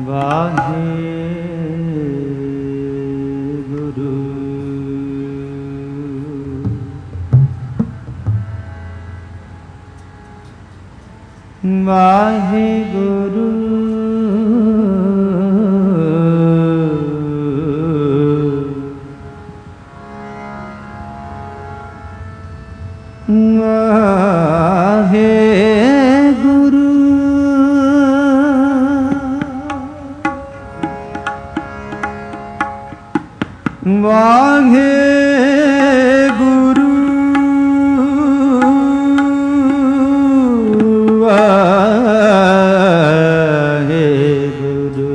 ਵਾਹਿਗੁਰੂ ਵਾਹਿਗੁਰੂ ਵਾਹਿਗੁਰੂ ਵਾਹਿਗੁਰੂ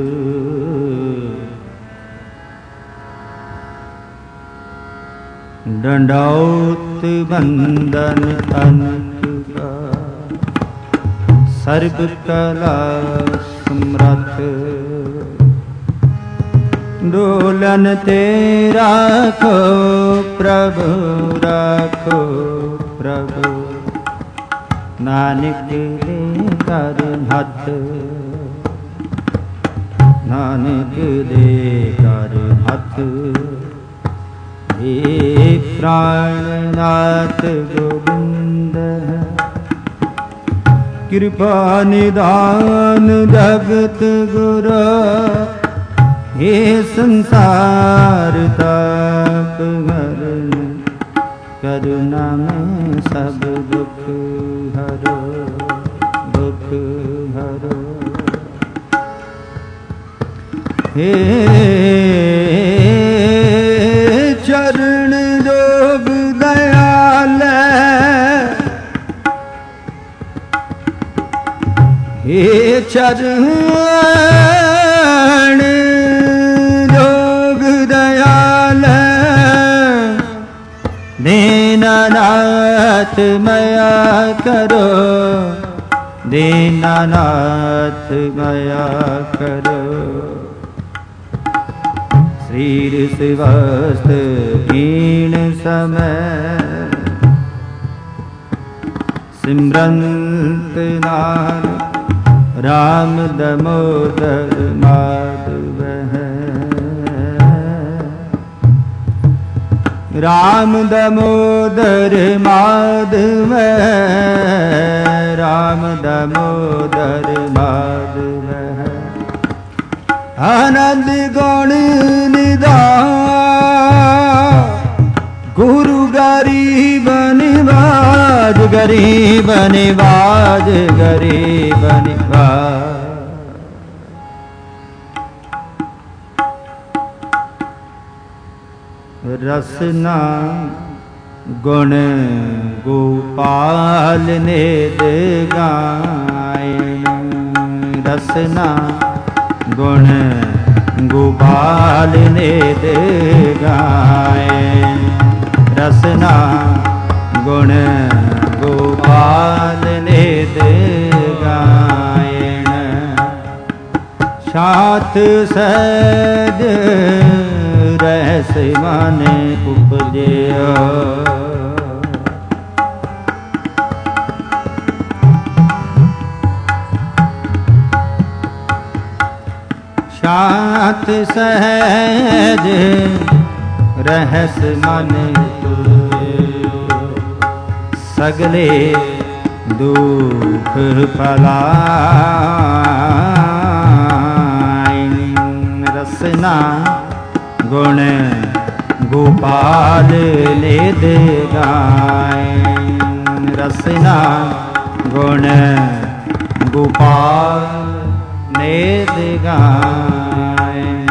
ਡੰਡਾਉਤ ਬੰਦਨ ਅਨੰਤ ਸਰਬ ਕਲਾ ਸਮਰੱਥ ਡੋਲਨ ਤੇ ਰਾਖੋ ਪ੍ਰਭੂ ਰਾਖੋ ਪ੍ਰਭੂ ਨਾਨਕ ਦੇ ਕਰ ਹੱਥ ਨਾਨਕ ਦੇ ਕਰ ਹੱਥ ਏ ਪ੍ਰਾਣਨਾਥ ਗੋਬਿੰਦ ਕਿਰਪਾ ਨਿਦਾਨ ਜਗਤ ਗੁਰ हे संसार ताप हरण करुणा में सब दुख हरो दुख हरो हे चरण जोग दयाल हे चरण दीनानाथ मया करो दीनानाथ मया करो शरीर स्वस्थ हीन समय सिमरंत नाम राम दमोदर माधव राम दमोदर माधव राम दमोदर माधव आनंद गुण निधान गुरु गरीब निवाज गरीब निवाज गरीब निवाज रसना गुण गोपाल निध गायन रसना गुण गोपाल निध गायन रसना गुण गोपाल निध गायन साथ सद रहस मन उपजया शांत सहज रहस मन सगले दुख पलाय रसना गुण गोपाल निध गायन रसना गुण गोपाल निध गायन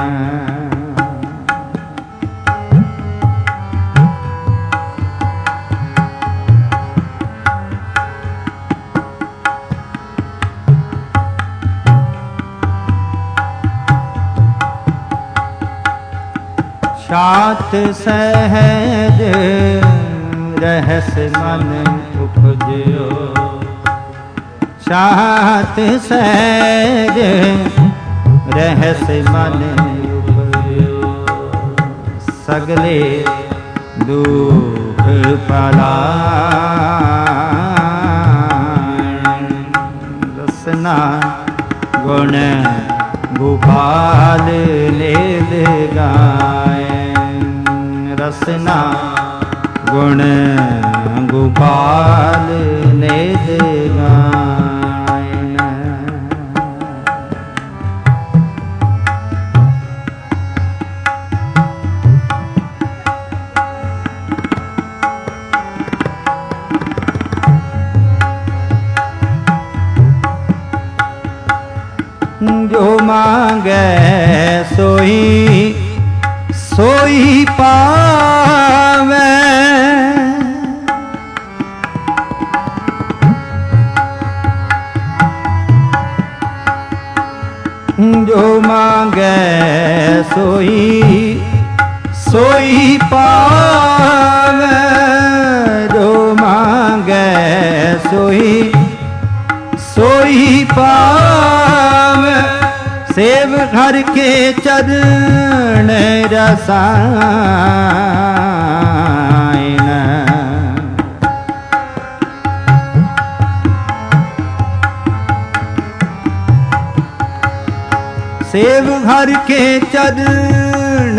साथ सहज रहस मन उपजयो साथ सहज रहस मन उपजयो सगले दुख पलाय रसना गुण गोपाल लील गाए रसना गुण गोपाल लील गाए जो मांगे सोई सोई पावे जो मांगे सोई सोई पावे जो मांगे सोई सोई पावे सेव हर के चरण रसायन सेव हर के चरण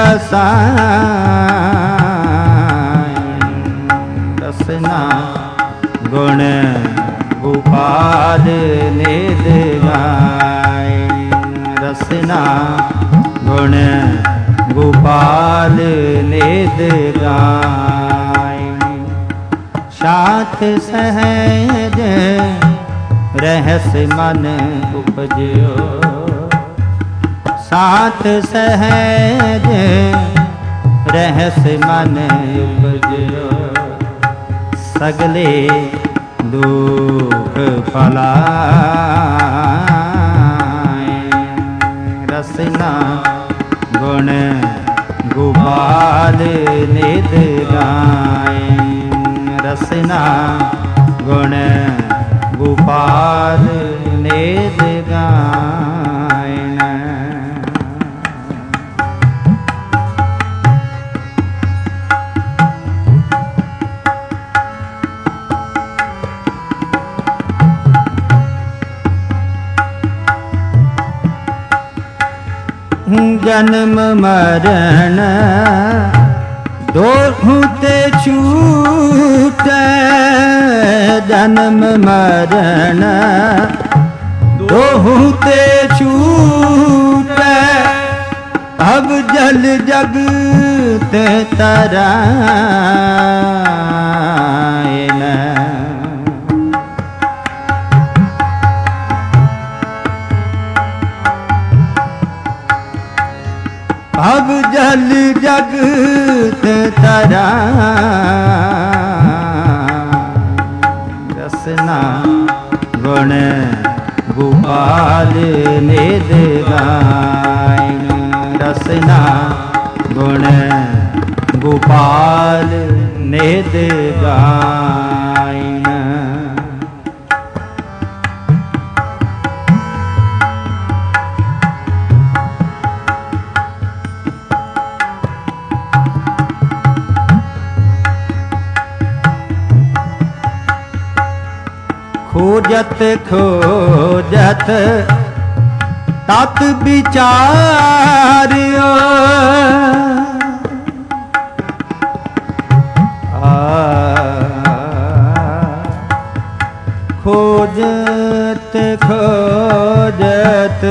रसायन रसना गुण गोपाल लील गाए रसना गुण गोपाल लील गाए साथ सहज रहस मन उपजो साथ सहज रहस मन उपजो सगले दुख फलाए रसना गुण गोपाल लील गाए रसना गुण गोपाल लील गाए जन्म मरण दोहु ते छूटे जन्म मरण दोहु ते छूटे अब जल जग ते तराए अब जल जगत तरा रसना गुण गोपाल लील गाए रसना गुण गोपाल लील गाए खोजत खोजत तत विचार्यो खोजत खोजत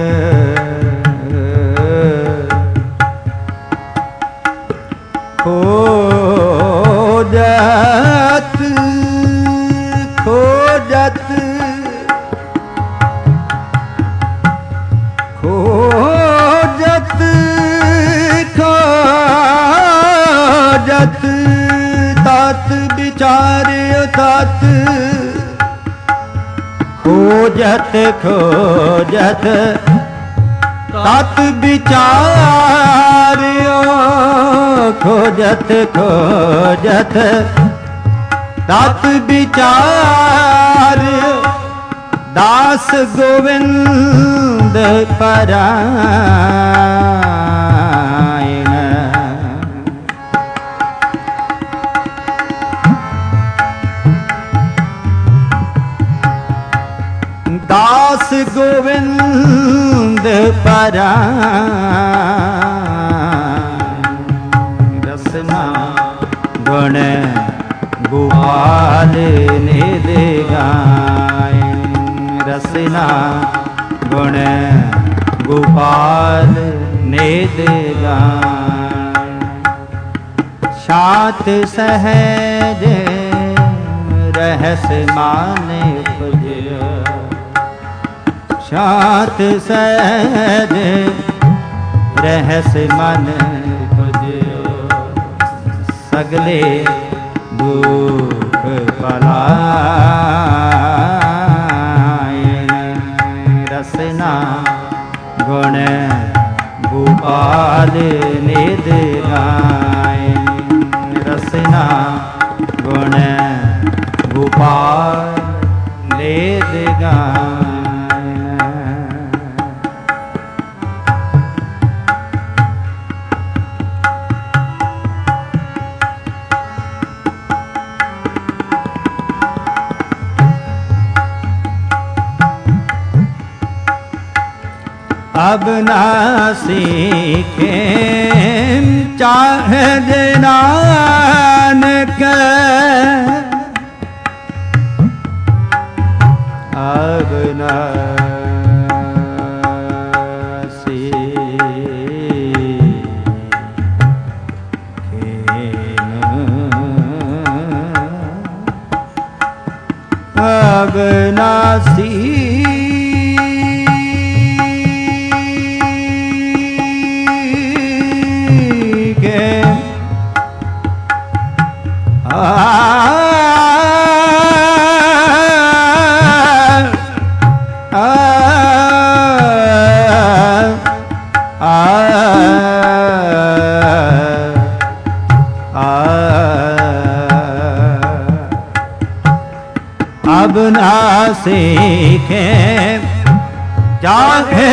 खोजत खोजत खोजत खोजत तात विचार्य तात खोजत खोजत तात विचार्यो खोजत खोजत तात विचार दास गोविंद परायण दास गोविंद परायण रसना गुण गोपाल निध गायन रसना गुण गोपाल निध गायन शांत सहज रहस मान उपजया शांत सहज रहस मन उपजया सगले दुख पलायन रसना गुण गोपाल निध गायन रसना गुण गोपाल निध गायन अब ना सीखे चाहे नानक अब ना सीखे अब ना अब ना सीखे चाहे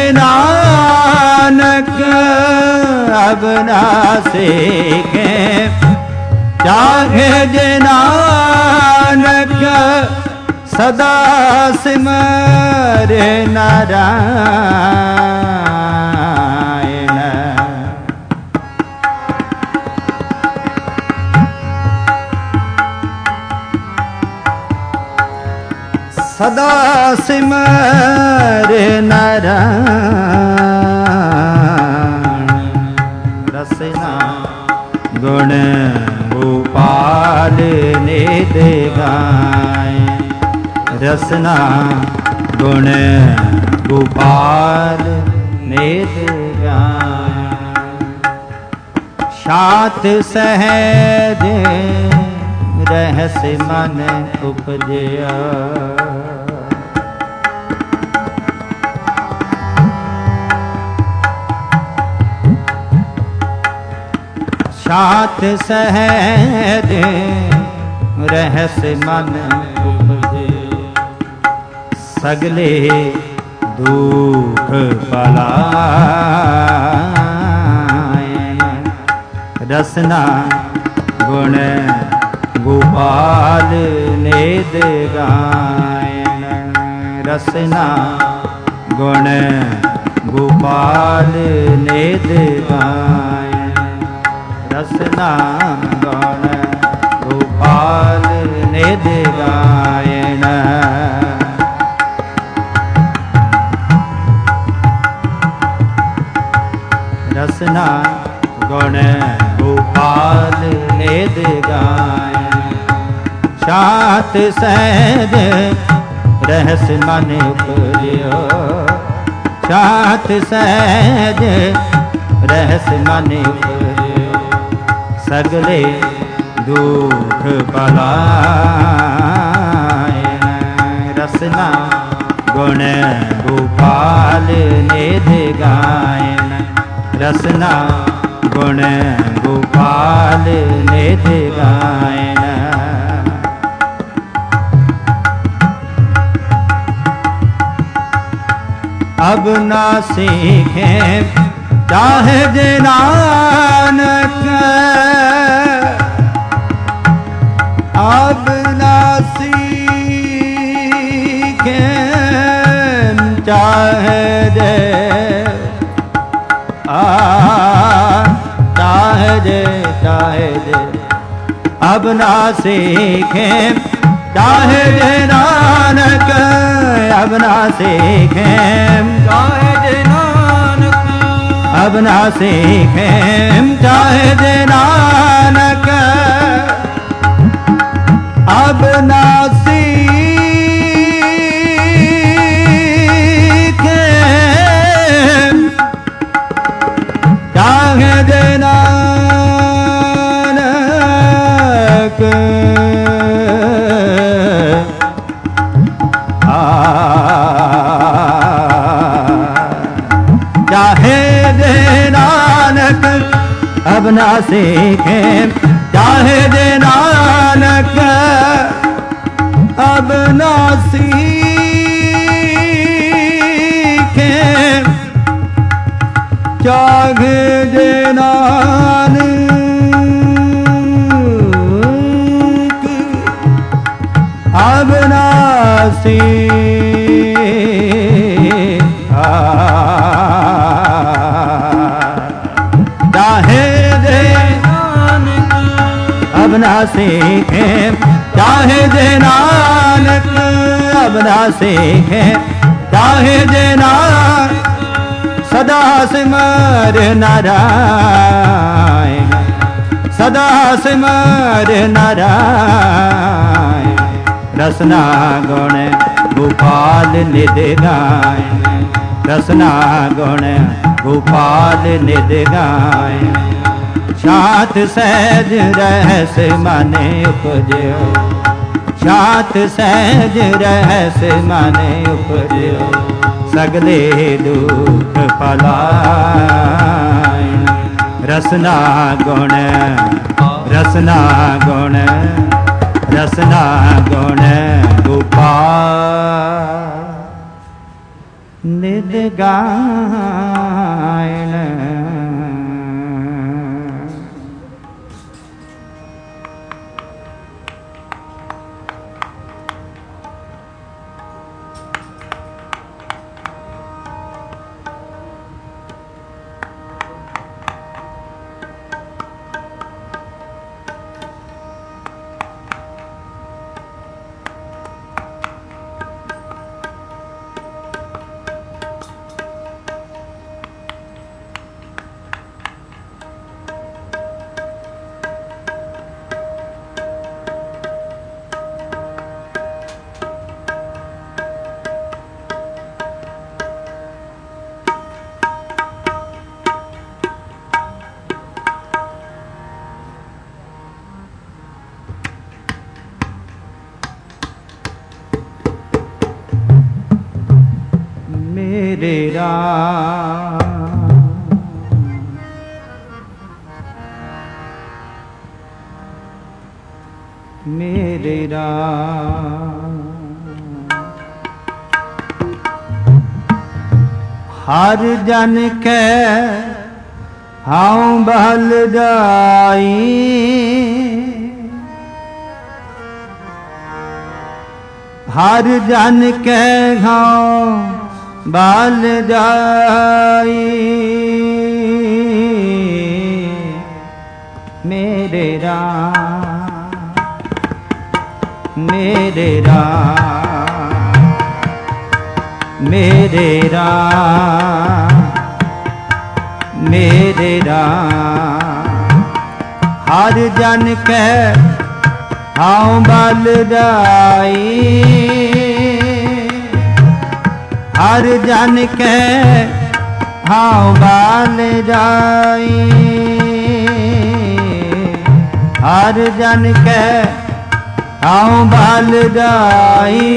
नानक अब ना सीखे चाहे नानक सदा सिमरे नारायण सदा सिमरे नारायण रसना गुण गोपाल निध गायन रसना गुण गोपाल निध गायन शांत सहज रहस मन उपजया शांत सहज रहस मन उपजे सगले दुख पलायन रसना गुण गोपाल निध गायन रसना गुण गोपाल निध गायन रसना गुण गोपाल निध गायन रसना गुण गोपाल निध गायन शांत सहज रहस मन उपजयो शांत सहज रहस मन उपजयो सगले दुख पलायन रसना गुण गोपाल निध गायन रसना गुण गोपाल निध गायन अब ना सीखे चाहे जे नानक अब ना सीखे चाहे जे चाहे जे अब ना सीखे चाहे जे नानक अब ना सीखे चाहे जे नानक अब ना सीखे चाहे जे नानक अब ना सीखे चाहे जे नानक चाहे जे नानक अब ना सीखे चाहे जे नानक अब ना सीखे चाहे जे नानक अब ना चाहे जे अब ना सीखे चाहे जे नानक अब ना सीखे चाहे जे नानक सदा सिमर नारायण सदा सिमर नारायण रसना गुण गोपाल निध गाय रसना गुण गोपाल निध गाय शांत सहज रहस माने उपजो शांत सहज रहस माने उपजो सगले दुख पलाय रसना गुण रसना गुण रसना गुण गोपाल निध गायन मेरे राम मेरे राम हर जन के हाउ बहल जाई हर जन के हाउ बाल जाई मेरे राम मेरे राम मेरे राम मेरे राम हर जन के हाउ बाल जाई हर जन के हाउ बाल जाई हर जन के हाउ बाल जाई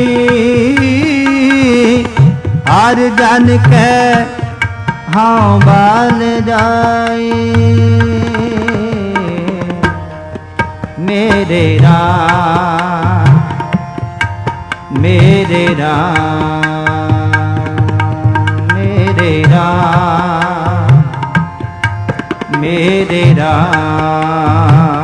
हर जन के हाउ बाल जाई मेरे राम मेरे राम मेरे राम मेरे राम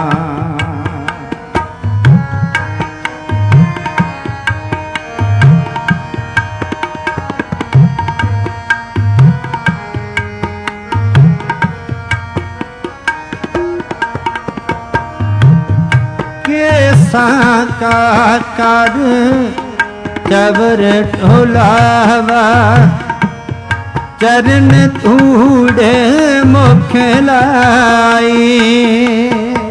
का कर चबर ढोलावा चरण धूड़े मुख लाई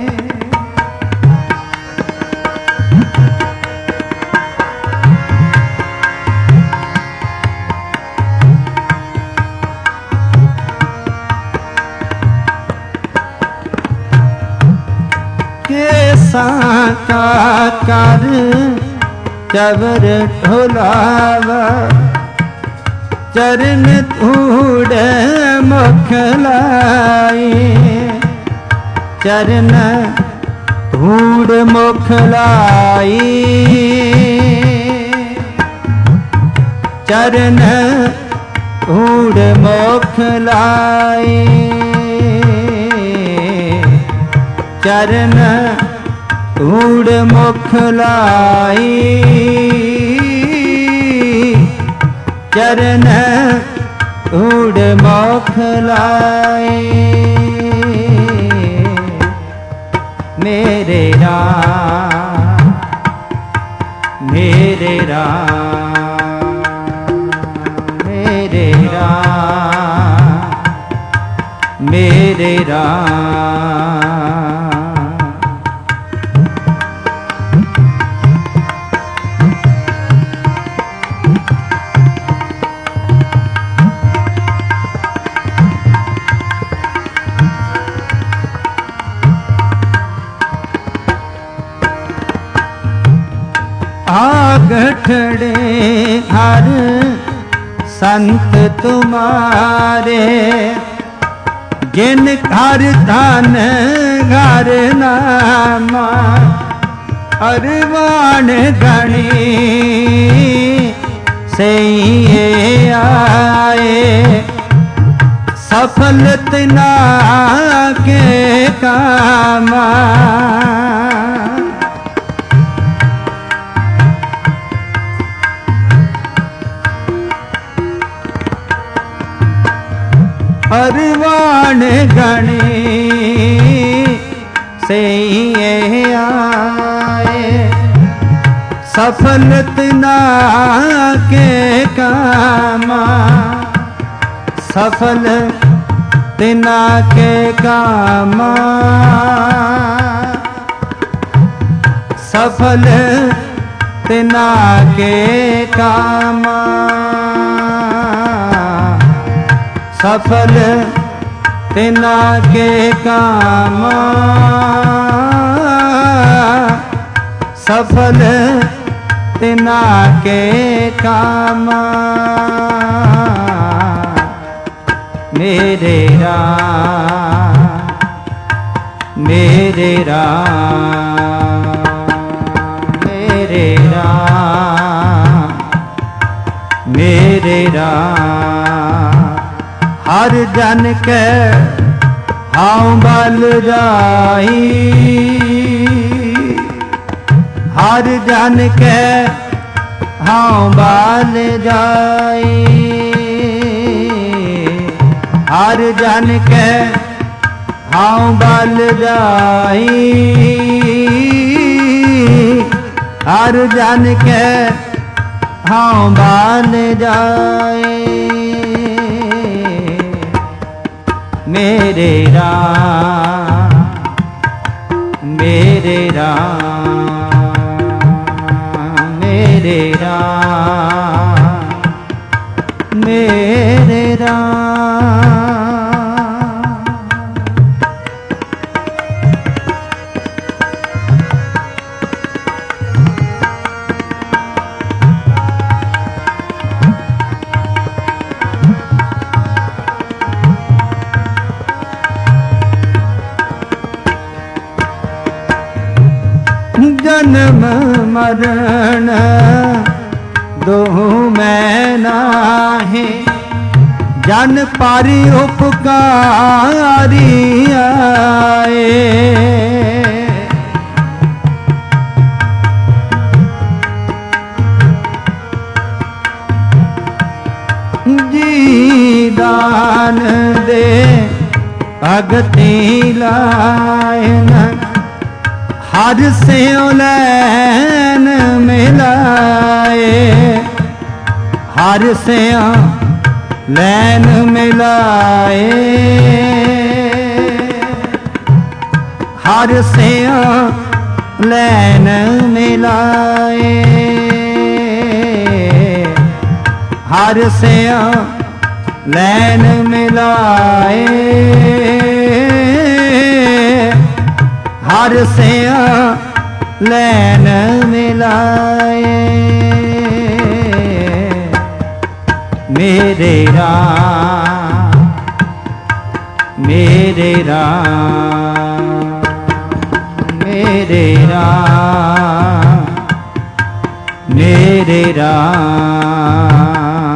का कर चबर ढोलावा चरण धूड़ मुख लाई चरण धूड़ मुख लाई चरण धूड़ मुख लाई चरण धूड़ मुख लाई चरण धूड़ मुख लाई मेरे राम मेरे राम मेरे राम मेरे राम गठड़े हर संत तुम्हारे जिन घर धन घर नामा अरवान गणी से आए सफल तना के कामा अरवान गणी से आए सफल तना के कामा सफल तना के कामा सफल तना के कामा सफल तना के कामा सफल तना के कामा मेरे राम मेरे राम मेरे राम मेरे राम हर जन के हाउ बल जाई हर जन के हाउ बल जाई हर जन के हाउ बल जाई हर जन के हाउ बल जाई मेरे राम मेरे राम मेरे राम मेरे राम जन्म मरण दो मैं नाहे जन पारी उपकारी आए जी दान दे भगति लायन हर से लैन मिलाए, हर से लैन मिलाए, हर से लैन मिलाए, हर से लैन मिलाए, हर से लैन मिलाए। मेरे राम, मेरे राम, मेरे राम, मेरे राम।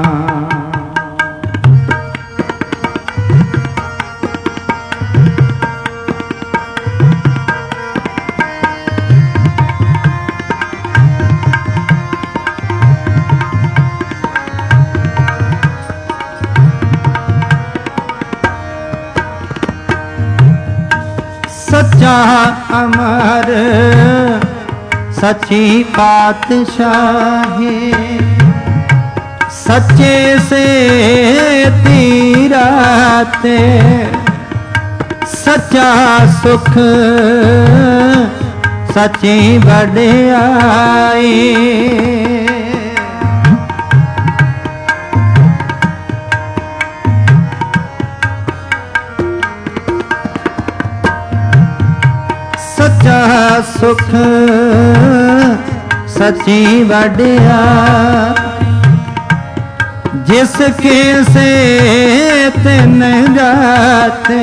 सच्चा अमर सच्ची पातशाही, सच्चे से तीराते, सच्चा सुख सच्ची बढ़ाई। सच्चा सुख सच्ची बढ़िया, जिसके से तिन जाते,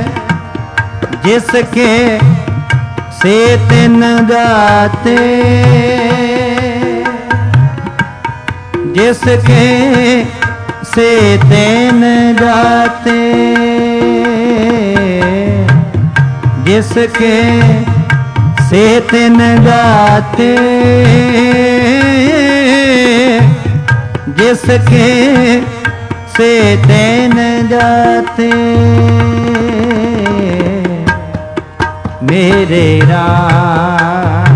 जिसके से तिन जाते, जिसके से तिन जाते, जिसके से तिन जाते, जिसके से तिन जाते। मेरे राम,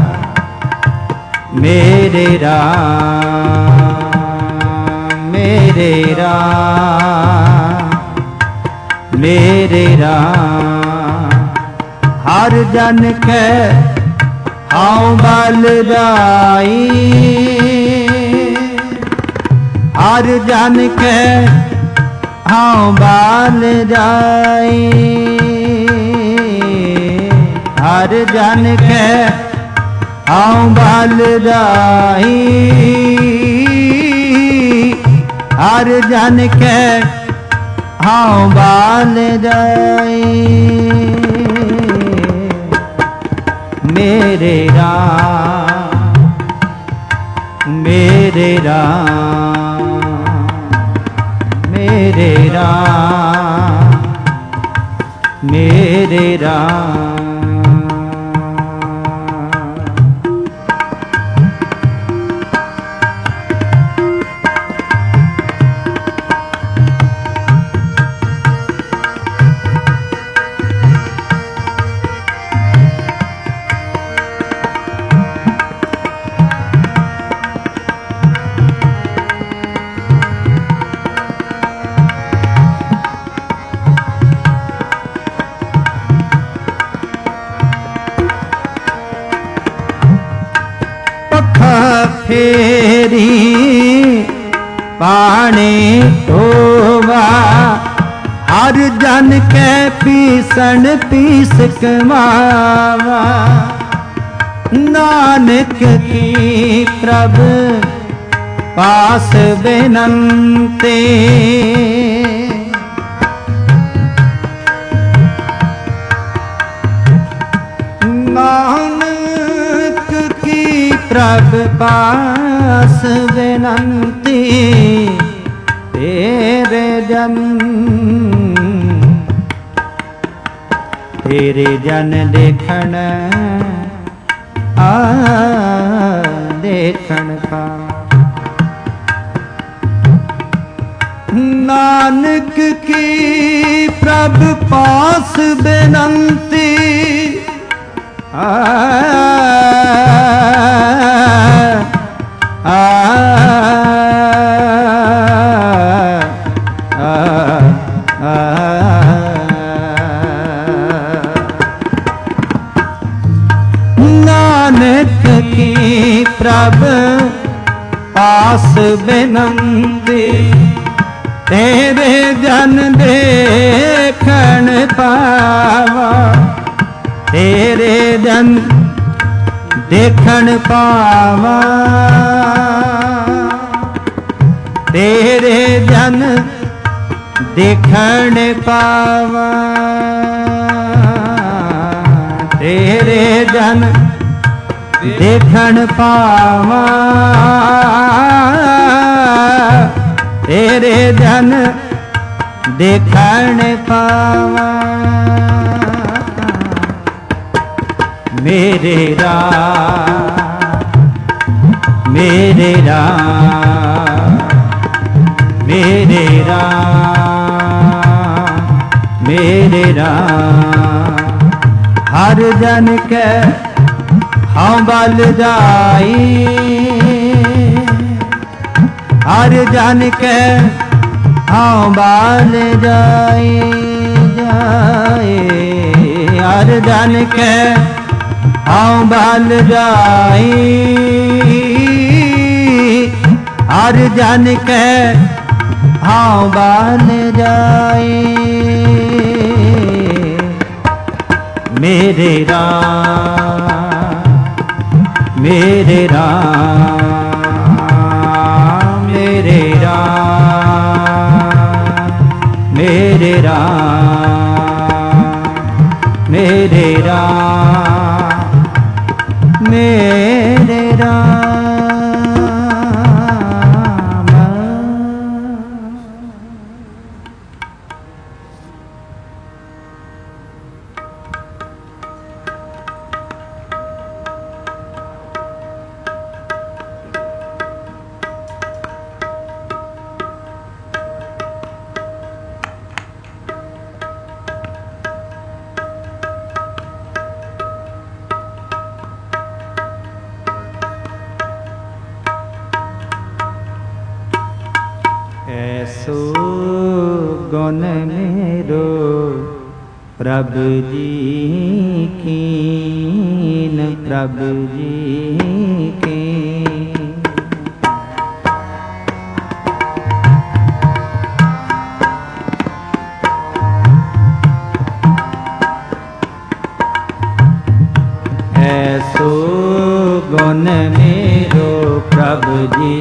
मेरे राम, मेरे राम, मेरे राम। हर जन के हाउ बल जाई, हर जन के हाउ बल जाई, हर जन के हाउ बल जाई, हर जन के हाउ बल जाई। मेरे राम, मेरे राम, मेरे राम, मेरे राम। फेरी पानी धोवा, हर जन के पीसन पीस कमावा। नानक की प्रभ पास बिनंती, नानक की प्रभ पास विनंती, तेरे जन तेरे जन देखन देखन का। नानक की प्रभ पास बिनंती, नानक की प्रभ पास बिनंती तेरे जन देखण पावा, तेरे जन देखण पावा, तेरे जन देखण पावा, तेरे जन देखण पावा, तेरे जन देखण पावा। मेरे राम मेरे राम मेरे राम मेरे राम, हर जन के हाँ बल जाई, हर जन के हाँ बल जाई जाए, हर जन के हाँ बल जाई, हर जन के हाँ बल जाई। मेरे राम मेरे राम मेरे राम मेरे राम मेरे राम मेरे राम। ऐसो गुण मेरो प्रभु जी कीन, प्रभु जी कीन। ऐसो गुण मेरो प्रभु जी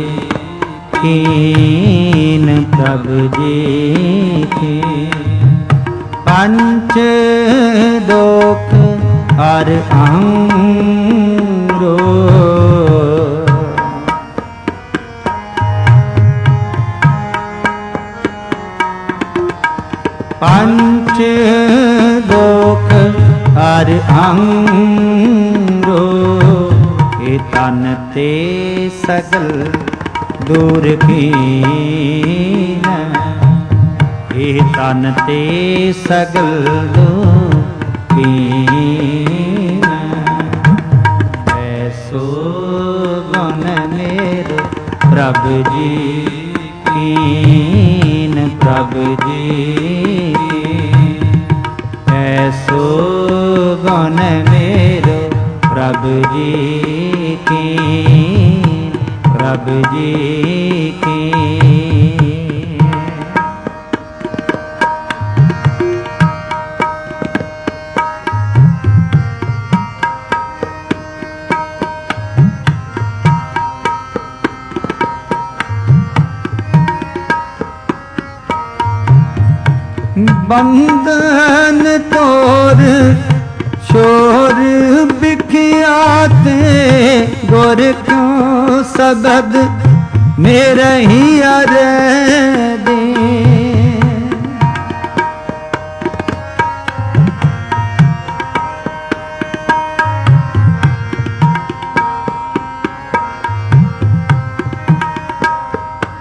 कीन, प्रभु जी कीन। पंच दोख हर अंगो, पंच दोख हर अंगो, ये तन ते सगल दूर कीन, ये तन ते सगल दूर कीन। ऐसो गुण मेरो प्रभु जी कीन, प्रभु जी कीन। ऐसो गुण मेरो प्रभु जी कीन, प्रभु जी कीन। बंधन तोर शोर बिखियाते, गुर क्यों सबद मेरे ही अरे दे।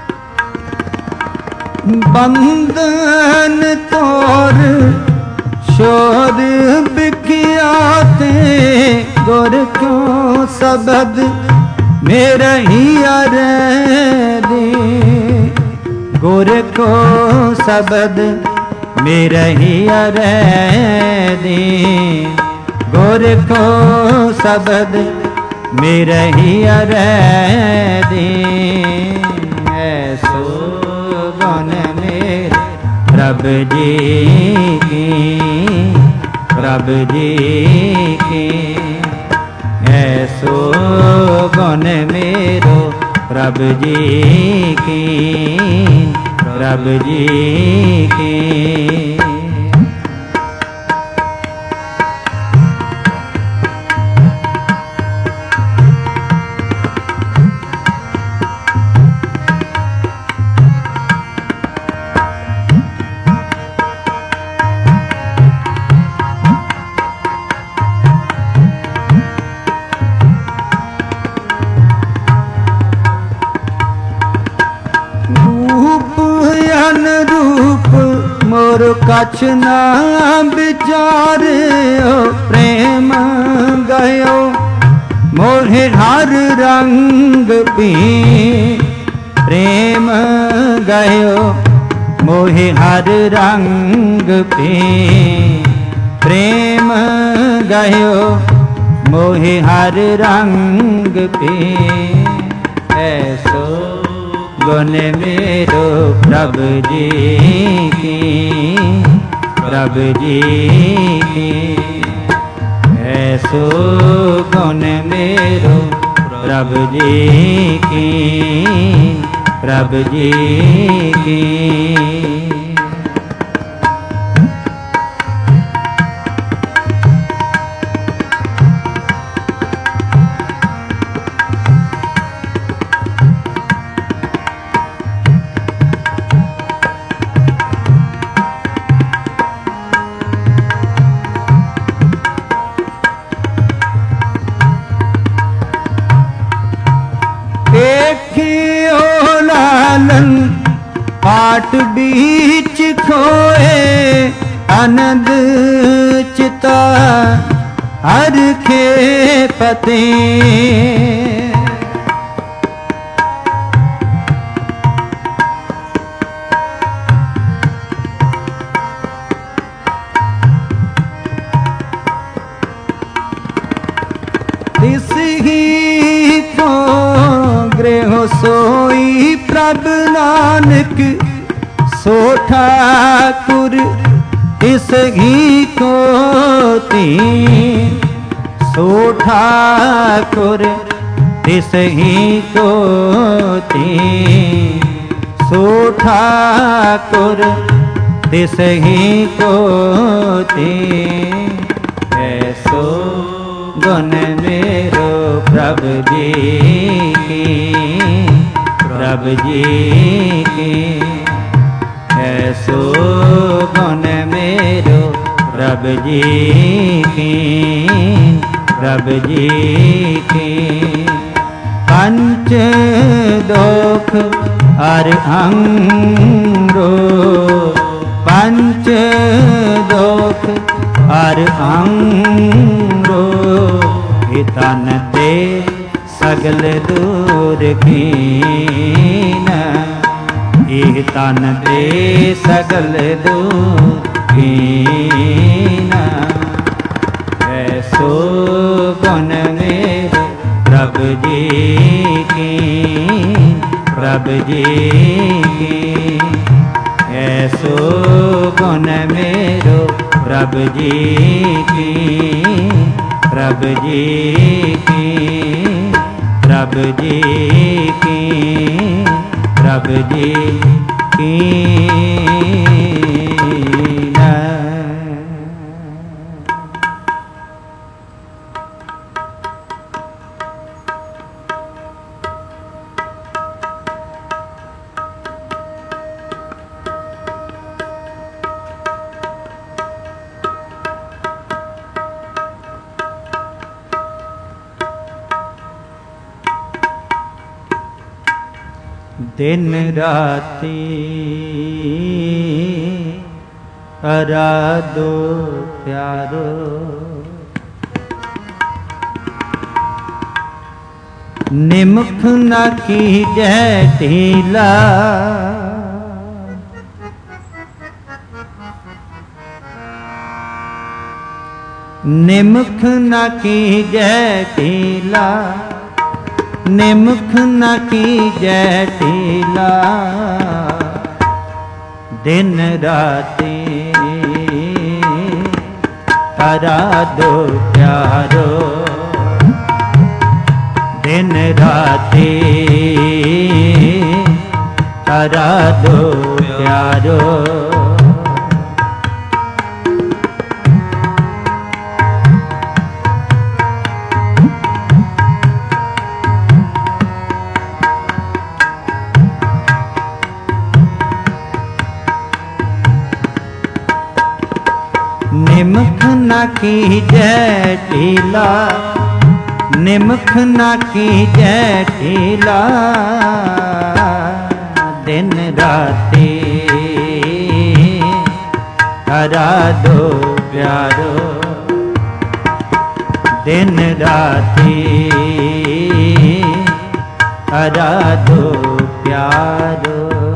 बंधन तोर शोर बिखियाते गुर क्यों सबद मेरा ही दे गुर को सबद मेरा ही दे गुर को सबद मेरा ही दे ऐसो गुण मेरे प्रभु जी की प्रभु जी की ऐसो गुण मेरो प्रभु जी की प्रभु जी की मोर कछ ना विचारे प्रेम गयो मोहे हर रंग पी प्रेम गयो मोहे हर रंग पी प्रेम गयो मोहे हर रंग पी ऐसो गुण मेरो प्रभु जी की प्रभु जी की ऐसो गुण मेरो प्रभु जी की प्रभु जी की पाट बीच खोए आनंद चिता हर खे पते तिस ही को गृह सोई प्रभु नानक सो ठाकुर इस घी को तीन सो ठाकुर इस घी को तीन सो ठाकुर इस घी को तीन ऐसो गुण मेरो प्रभु जी की प्रभु जी की ऐसो गुण मेरो प्रभु जी की प्रभु जी की पंच दोख हर अंगो पंच दोख हर अंगो हितन ते सगल दूर कीन इह तन दे सगल दूर कीन ऐसो गुण मेरो प्रभु जी की प्रभु जी की ऐसो गुण मेरो प्रभु जी की प्रभु जी की प्रभु जी की प्रभु जी की दिन राती आराधो प्यारो। निमुख न कीजै ढीला, निमुख न कीजै ढीला, निमुख न कीजै ढीला। दिन राति आराधो प्यारो, दिन राति आराधो प्यारो। निमुख न कीजै ढीला, निमुख न कीजै ढीला। दिन राति आराधो प्यारो, दिन राति आराधो प्यारो।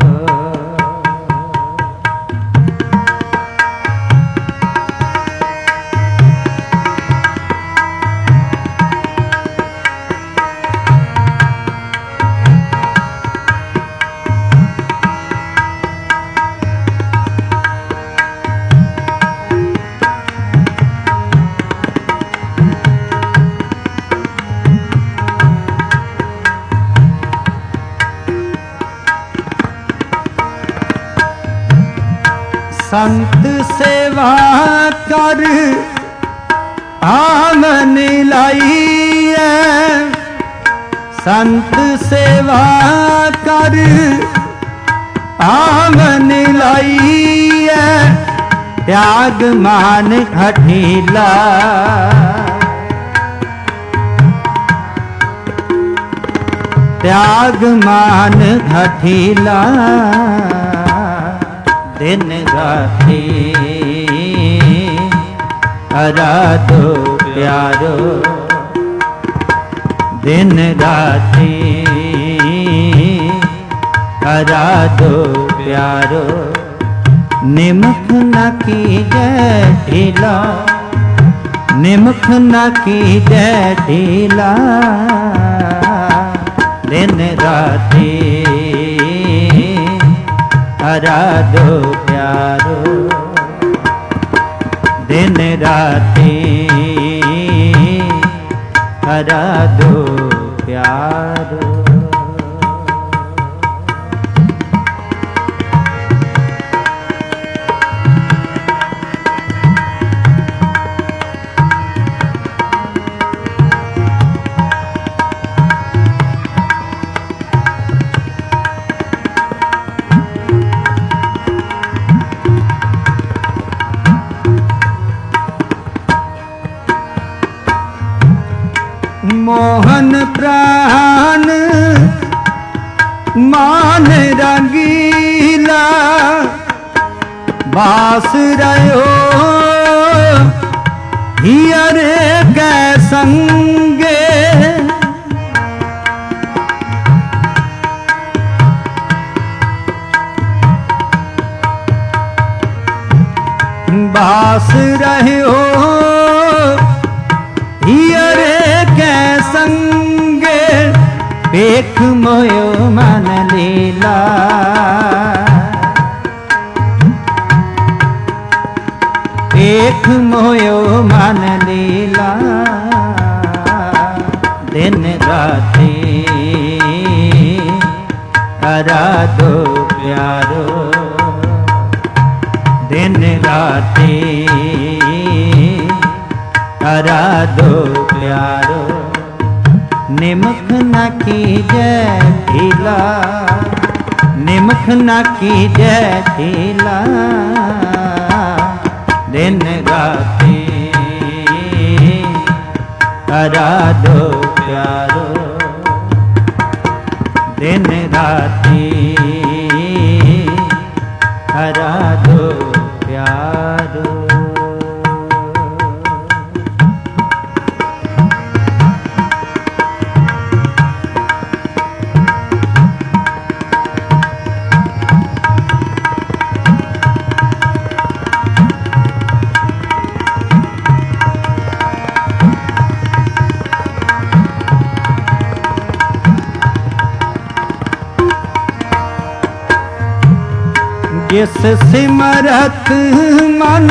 संत सेवा कर आमन लाइए, संत सेवा कर आमन लाइए। त्याग मान हठीला, त्याग मान हठीला। दिन राति आराधो प्यारो, दिन राति आराधो प्यारो। निमुख न कीजै ढीला, निमुख न कीजै ढीला। दिन राति आराधो प्यारो, दिन राति आराधो प्यारो। मोहन प्राण मान रंगीला, बास रहो हियर कै संगे। बास रहो हियर कै संगे। पेख मोयो मन लीला, पेख मोयो मन लीला। दिन राति आराधो प्यारो, दिन राति आराधो प्यारो। निमुख न कीजै ढीला, निमुख न कीजै ढीला। दिन राति आराधो प्यारो, दिन राति आराधो प्यारो। जिस सिमरत मन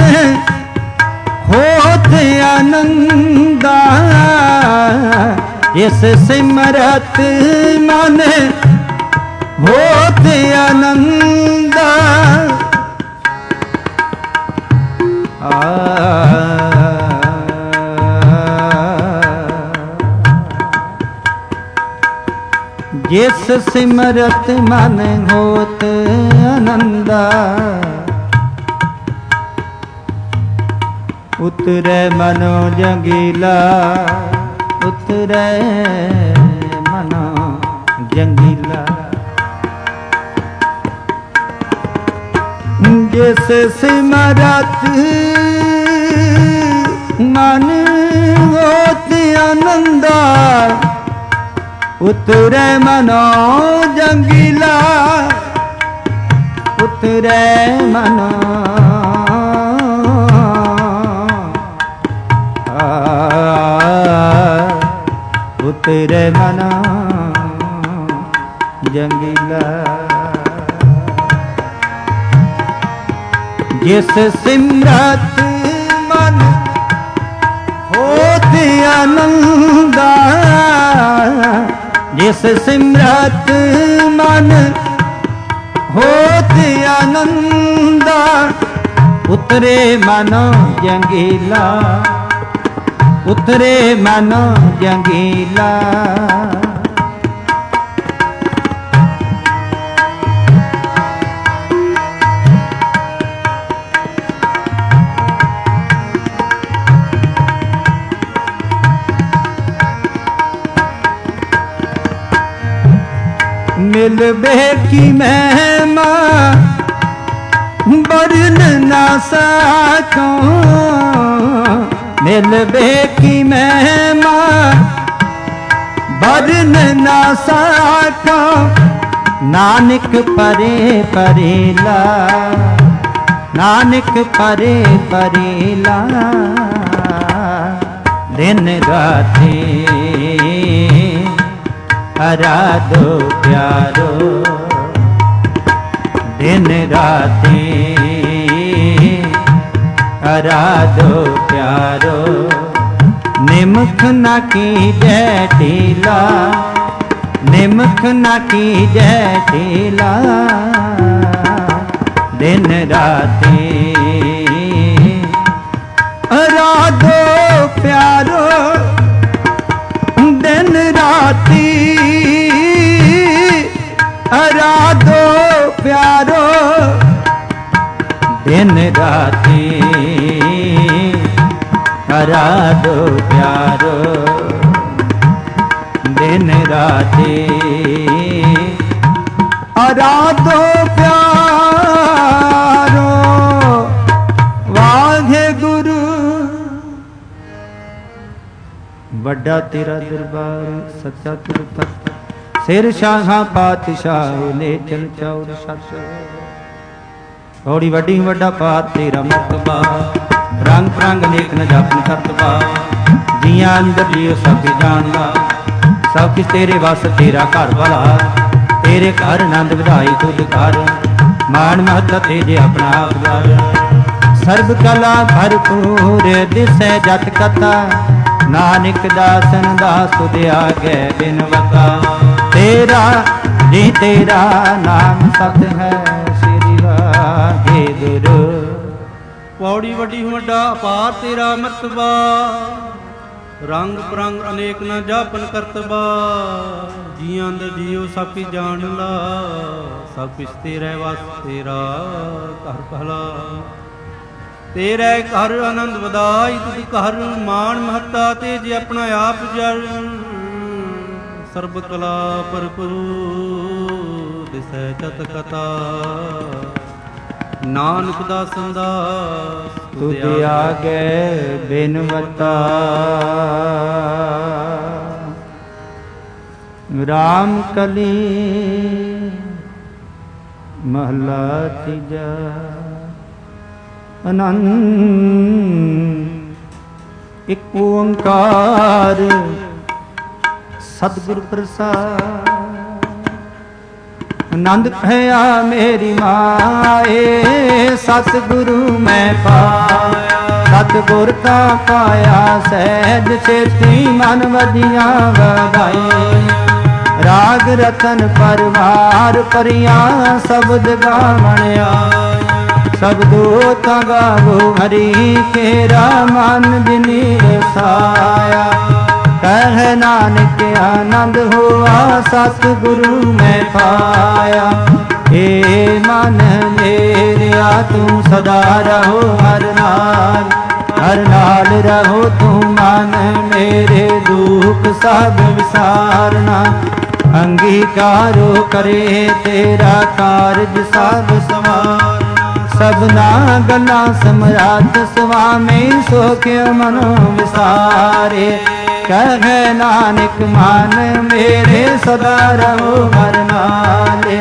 होत आनंदा, जिस सिमरत मन होत आनंदा। जिस सिमरत मन होत आनंदा, उतरे मनो जंगीला, उतरे मनो जंगीला। जिस सिमरत मन होत आनंदा, उतरे मनो जंगीला, उतरे मनो उतरे मनो जंगीला। जिस सिमरत मन होत आनंदा, जिस सिमरत मन होत आनंदा, उतरे मनो जंगीला, उतरे मनो जंगीला। मिलबे की महिमा बरन ना सकूं, मिलबे की महिमा बरन ना सकूं। नानक परे परेला, नानक परे परेला। दिन राते आराधो प्यारो, दिन राते आराधो प्यारो। निमख न कीजै ढीला, निमख न कीजै ढीला। दिन राते आराधो प्यारो, दिन राती आराधो प्यारो। दिन राती आराधो प्यारो, दिन राती आराधो प्यारो। वाहे गुरु वड्डा तेरा दरबार, सच्चा तुर तख्त। सिर शाहा पातशाह ले चल चौर सत। औड़ी वड्डी वड्डा पात तेरा मरतबा, रंग प्रंग नेक न जापन करतबा। जिया अंदर जियो सब जानदा, सब किस तेरे वस तेरा घर वाला। तेरे घर आनंद विधाई तुद कर, मान महता तेजे अपना आप कर। सर्ब कला भरपूर दिसै जत कथा, नानक दासन दास तुद आगे बिनवता। तेरा जी तेरा नाम सत है, श्री वाहेगुरु। पौड़ी वड्डी वड्डा अपार तेरा मरतबा, रंग परंग अनेक न जापन करतबा। जियां अंदर जियो सब की जान ला, सब कुछ तेरे वास तेरा घर भला। तेरे घर आनंद वधाई तुद घर, मान महता तेज अपना आप जर। सर्ब कला भरपूर दिसै जत कथा, नानक दासन दास तुद आगे बिनवता। राम कली महला तीजा। आनंद एक ओंकार सतगुर प्रसाद। ਆਨੰਦ ਭਇਆ ਮੇਰੀ ਮਾਏ, ਸਤਿਗੁਰੂ ਮੈਂ ਪਾਇਆ। ਸਤਿਗੁਰ ਕਾ ਪਾਇਆ ਸਹਿਜ ਛੇਤੀ, ਮਨ ਵਧੀਆਂ ਵਧਾਈ। ਰਾਗ ਰਤਨ ਪਰਵਾਰ ਪਰਿਆ, ਸ਼ਬਦ ਗਾਵਣ ਆਇਆ। ਸ਼ਬਦੋ ਤਾ ਗਾਵੋ ਹਰੀ ਕੇਰਾ, ਮਨ ਜਿਨੀ ਵਸਾਇਆ। ਕਹਿ ਨਾਨਕ ਆਨੰਦ ਹੋਆ, ਸਤਿਗੁਰੂ ਮੈਂ ਪਾਇਆ। ਏ ਮਨ ਮੇਰਿਆ ਤੂੰ ਸਦਾ ਰਹੋ ਹਰ ਨਾਲ, ਹਰ ਨਾਲ ਰਹੋ ਤੂੰ ਮਨ ਮੇਰੇ, ਦੁਖ ਸਭ ਵਿਸਾਰਨਾ। ਅੰਗੀਕਾਰੋ ਕਰੇ ਤੇਰਾ ਕਾਰਜ ਸਭ ਸਵਾਰਨਾ। ਸਭਨਾ ਗੱਲਾਂ ਸਮਰਾਟ ਸੁਆਮੀ, ਸੋ ਕਿਉ ਮਨੋ ਵਿਸਾਰੇ। ਕਹਿ ਨਾਨਕ ਮਨ ਮੇਰੇ ਸਦਾ ਰਹੋ ਹਰ ਨਾਲੇ।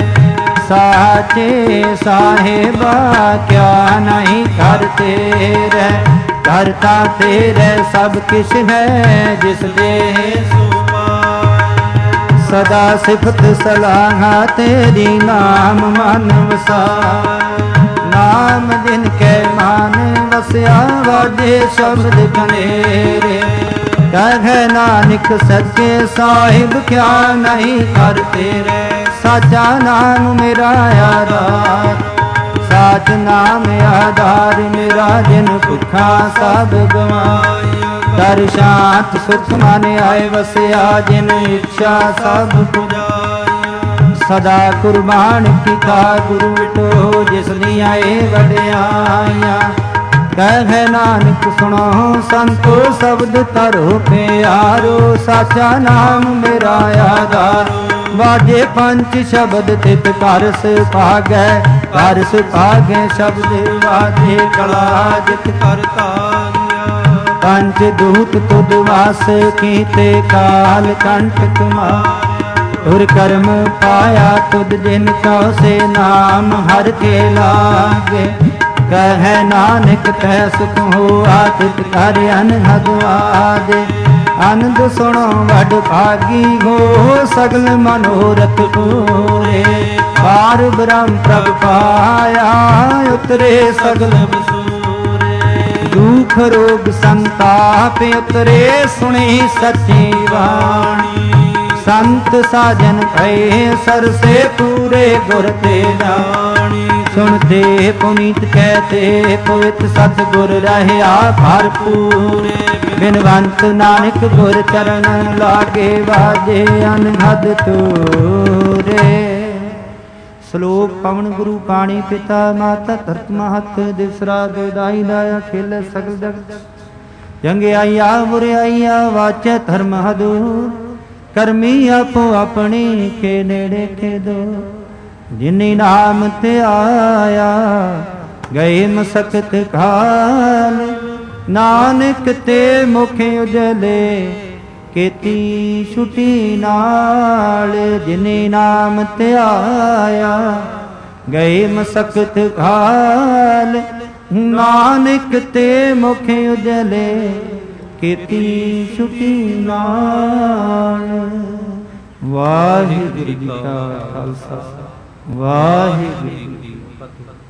ਸਾਚੇ ਸਾਹਿਬਾ ਕਿਆ ਨਹੀਂ ਕਰ ਤੇਰੇ, ਕਰਤਾ ਤੇਰੇ ਸਭ ਕਿਛ ਹੈ ਜਿਸ ਦੇ ਸੋ ਪਾਏ। ਸਦਾ ਸਿਫਤ ਸਲਾਹਾ ਤੇਰੀ, ਨਾਮ ਮਨ ਵਸਾਏ। ਨਾਮ ਜਿਨ ਕੈ ਮਨ ਵਸਿਆ, ਵਾਜੇ ਸ਼ਬਦ ਕਨੇਰੇ। ਕਹਿ ਨਾਨਕ ਸੱਚੇ ਸਾਹਿਬ ਕਿਆ ਨਹੀਂ ਕਰ ਤੇਰੇ। ਸਾਚਾ ਨਾਮ ਮੇਰਾ ਆਧਾਰ, ਸਾਚ ਨਾਮ ਆਧਾਰ ਮੇਰਾ, ਜਿਨ ਭੁੱਖਾ ਸਭ ਗਵਾਇਆ। ਦਰ ਸ਼ਾਂਤ ਸੁਖ ਮਨ ਆਏ ਵਸਿਆ, ਜਿਨ ਇੱਛਾ ਸਭ ਪੁਜਾਇਆ। ਸਦਾ ਕੁਰਬਾਨ ਕੀਤਾ ਗੁਰੂ ਵਿਟੋ, ਜਿਸ ਦੀਆਂ ਇਹ ਵਡਿਆਈਆਂ। ਕਹਿ ਨਾਨਕ ਸੁਣੋ ਸੰਤੋ ਸ਼ਬਦ ਧਰੋ ਪਿਆਰੋ। ਸਾਚਾ ਨਾਮ ਮੇਰਾ ਆਧਾਰ, ਵਾਜੇ ਪੰਚ ਸ਼ਬਦ ਤਿਤ ਘਰ ਸੁਭਾਗੈ। ਘਰ ਸੁਭਾਗੈ ਸ਼ਬਦ ਵਾਜੇ, ਕਲਾ ਜਿਤ ਕਰ ਧਾਰਿਆ। ਪੰਚ ਦੂਤ ਤੁਧ ਵਾਸ ਕੀਤੇ, ਕਾਲ ਕੰਟਕ ਮਾਰਿਆ। ਤੁਰ ਕਰਮ ਪਾਇਆ ਤੁਧ ਜਿਨ ਕਉ, ਸੇ ਨਾਮ ਹਰ ਕੇ ਲਾਗੇ। ਕਹਿ ਨਾਨਕ ਤੈ ਸੁਖ ਹੋਆ, ਤਿਤ ਕਰ ਅਨਹਦ ਆਦੇ। ਆਨੰਦ ਸੁਣੋ ਵਡ ਭਾਗੀ ਹੋ, ਸਗਲ ਮਨੋਰਥ ਪੂਰੇ। ਪਾਰ ਬ੍ਰਹਮ ਪ੍ਰਭ ਪਾਇਆ, ਉਤਰੇ ਸਗਲ ਵਸੂਰੇ। ਦੁਖ ਰੋਗ ਸੰਤਾਪ ਉਤਰੇ, ਸੁਣੀ ਸੱਚੀ ਬਾਣੀ। ਸੰਤ ਸਾਜਨ ਭਏ ਸਰਸੇ, ਪੂਰੇ ਗੁਰ ਤੇ ਜਾਣੀ। ਸੁਣਤੇ ਪੁਨੀਤ ਕਹਿਤੇ, ਪਵਿੱਤ ਸਤਿਗੁਰ ਰਹਿਆ ਭਰਪੂਰੇ। ਬਿਨਵੰਤ ਨਾਨਕ ਗੁਰ ਚਰਨ ਲਾਗੇ, ਵਾਜੇ ਅਨਹਦ ਤੂਰੇ। ਸ਼ਲੋਕ ਪਵਨ ਗੁਰੂ ਪਾਣੀ ਪਿਤਾ ਮਾਤਾ ਧਰਤ ਮਹਤ, ਦਿਸਰਾ ਦੁਦਾਈ ਦਾਇਆ ਖੇਲ ਸਗਲ ਜਗਤ। ਜੰਗਿਆਈਆ ਬੁਰਿਆਈਆ ਵਾਚੈ ਧਰਮ ਹਦੂਰ, ਕਰਮੀ ਆਪੋ ਆਪਣੀ ਕੇ ਨੇੜੇ ਖੇਦੋ। ਜਿਨੀ ਨਾਮ ਤੇ ਆਇਆ, ਗਏ ਮਸਕਤ ਖਾਲ। ਨਾਨਕ ਤੇ ਮੁਖ ਉਜਲੇ, ਕੀਤੀ ਛੁਟੀ ਨਾਲ। ਜਿਨੀ ਨਾਮ ਤੇ ਆਇਆ, ਗਏ ਮਸਕਤ ਖਾਲ। ਨਾਨਕ ਤੇ ਮੁਖ ਉਜਲੇ, ਕੀਤੀ ਛੁਟੀ ਨਾਲ। ਵਾਹਿਗੁਰੂ ਜੀ ਕਾ ਖਾਲਸਾ, ਵਾਹਿਗੁਰੂ ਜੀ ਕੀ ਫਤਿਹ।